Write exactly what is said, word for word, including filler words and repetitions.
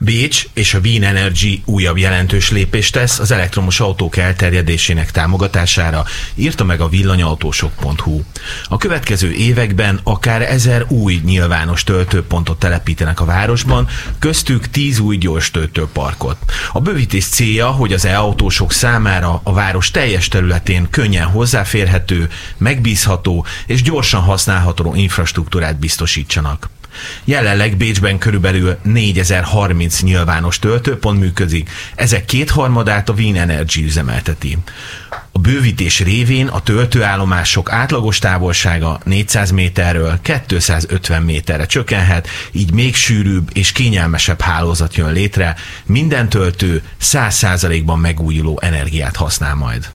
Bécs és a Wien Energy újabb jelentős lépést tesz az elektromos autók elterjedésének támogatására, írta meg a villanyautósok pont hu. A következő években akár ezer új nyilvános töltőpontot telepítenek a városban, köztük tíz új gyors töltőparkot. A bővítés célja, hogy az e-autósok számára a város teljes területén könnyen hozzáférhető, megbízható és gyorsan használható infrastruktúrát biztosítsanak. Jelenleg Bécsben körülbelül négyezer-harminc nyilvános töltőpont működik, ezek kétharmadát a Wien Energy üzemelteti. A bővítés révén a töltőállomások átlagos távolsága négyszáz méterről kétszázötven méterre csökkenhet, így még sűrűbb és kényelmesebb hálózat jön létre, minden töltő száz százalékban megújuló energiát használ majd.